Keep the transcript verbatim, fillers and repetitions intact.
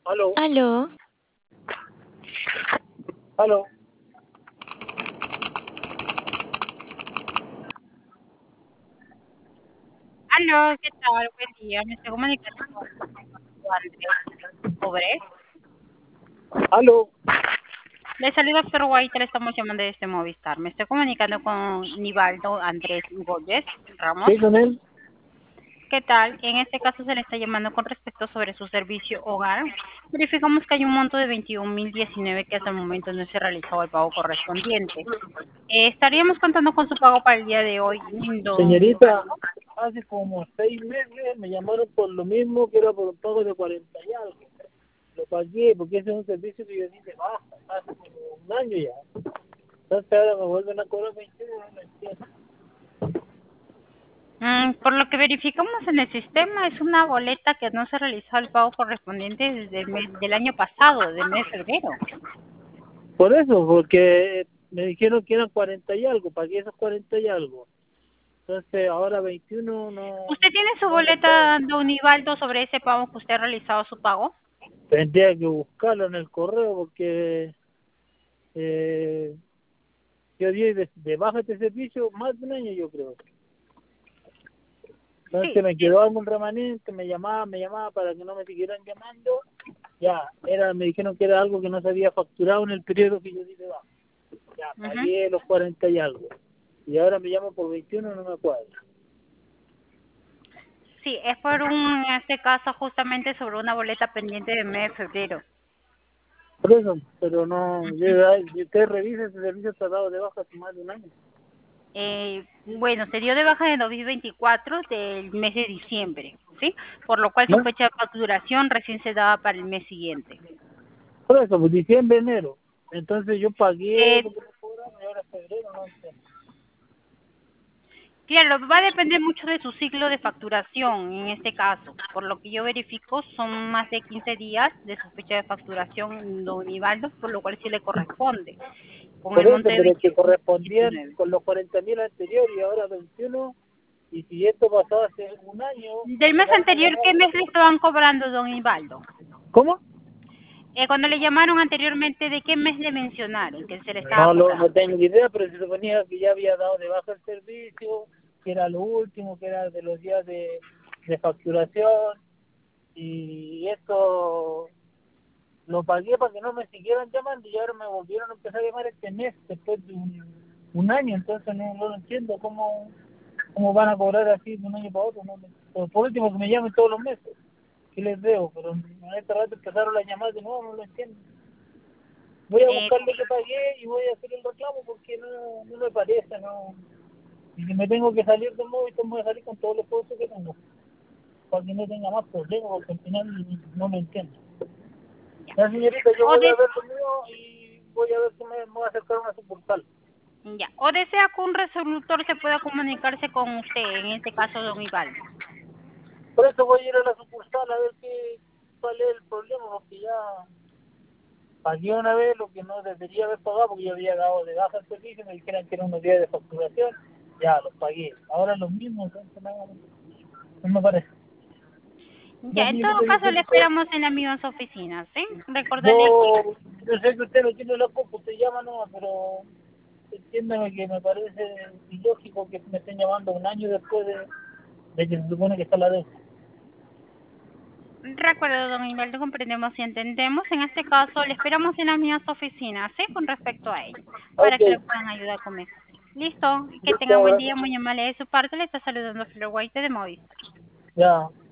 Aló, Aló, aló. Aló, ¿qué tal? Buen día. Me estoy comunicando con Andrés Pobre. Aló, Le saluda Fer White, le estamos llamando desde Movistar. Me estoy comunicando con Nivaldo Andrés Gómez Ramos. ¿sí con él? ¿Qué tal? En este caso se le está llamando con respecto sobre su servicio hogar. Verificamos que hay un monto de veintiún mil diecinueve que hasta el momento no se ha realizado el pago correspondiente. Eh, estaríamos contando con su pago para el día de hoy, don Señorita, Nivaldo. hace como seis meses me llamaron por lo mismo que era por un pago de cuarenta y algo. Lo pagué porque ese es un servicio que yo di de baja hace como un año ya. Entonces ahora me vuelven a cobrar veintiuno, no lo entiendo. Mm, por lo que verificamos en el sistema, es una boleta que no se realizó el pago correspondiente desde el mes del año pasado, del mes de febrero. Por eso, porque me dijeron que eran cuarenta y algo, pagué esos cuarenta y algo. Entonces ahora veintiuno no, ¿Usted tiene su no lo pago. boleta, don Nivaldo, sobre ese pago que usted ha realizado su pago? Tendría que buscarlo en el correo porque eh, yo di de, de baja este servicio más de un año, yo creo. Entonces Sí, me eh, quedó algún remanente, me llamaba, me llamaba para que no me siguieran llamando. Ya, era, me dijeron que era algo que no se había facturado en el periodo que yo di de baja. Ya, ujú. pagué los cuarenta y algo. Y ahora me llamo por veintiuno, no me cuadra. Sí, es por un, en este caso, justamente sobre una boleta pendiente del mes de febrero. Por eso, pero no, yo, si usted revisa ese servicio está dado de baja hace más de un año. Eh, bueno, se dio de baja en dos mil veinticuatro del mes de diciembre, ¿sí? Por lo cual su ¿No? fecha de facturación recién se daba para el mes siguiente. Por eso, pues diciembre, enero. Entonces yo pagué Eh, lo que me cobraron y ahora es febrero, no entiendo. Claro, va a depender mucho de su ciclo de facturación en este caso. Por lo que yo verifico, son más de quince días de su fecha de facturación, don Ivaldo, por lo cual sí le corresponde, con el Por monto eso, de pero que veintiún mil correspondían diecinueve. con los cuarenta mil anteriores y ahora veintiuno. Y si esto pasó hace un año, Del me mes van a anterior, ¿qué llamar. mes le estaban cobrando, don Ivaldo? ¿Cómo? Eh, cuando le llamaron anteriormente, ¿de qué mes le mencionaron que se le estaba No, lo, no cobrando? tengo idea, pero se suponía que ya había dado de baja el servicio, que era lo último, que era de los días de, de facturación. Y esto lo pagué para que no me siguieran llamando y ahora me volvieron a empezar a llamar este mes, después de un, un año. Entonces no, no lo entiendo cómo, cómo van a cobrar así de un año para otro. No, por, por último, que me llamen todos los meses. Sí les veo, pero en este rato empezaron las llamadas de nuevo, no lo entiendo. Voy a Eh, buscar lo que pagué y voy a hacer el reclamo porque no, no me parece, no. Y si me tengo que salir del móvil, me voy a salir con todos los costos que tengo, para que no tenga más problemas, porque al final no lo entiendo. ya. La señorita, yo O, voy a des- ver lo mío y voy a ver si me, me voy a acercar a una sucursal. ya. O desea que un resolutor se pueda comunicarse con usted, en este caso, don Ivaldo. Por eso voy a ir a la sucursal a ver qué, cuál es el problema, porque ya pagué una vez lo que no debería haber pagado, porque yo había dado de baja el servicio, me dijeron que eran unos días de facturación, ya los pagué. Ahora los mismos, entonces no, no me parece. Ya, Ya, en todo señorita, yo caso sé le que usted, esperamos en las mismas oficinas, ¿sí? Recordarle que, yo, yo sé que usted no tiene la culpa, usted llama no, pero entiéndame que me parece ilógico que me estén llamando un año después de, de que se supone que está la deuda. recuerdo, don Ivaldo, comprendemos y entendemos. En este caso, le esperamos en las mismas oficinas, ¿sí? Con respecto a ello, para Ok, que le puedan ayudar con eso. Listo, que tenga listo, buen día, gracias. muy amable de su parte. Le está saludando Flor White de Movistar. Ya.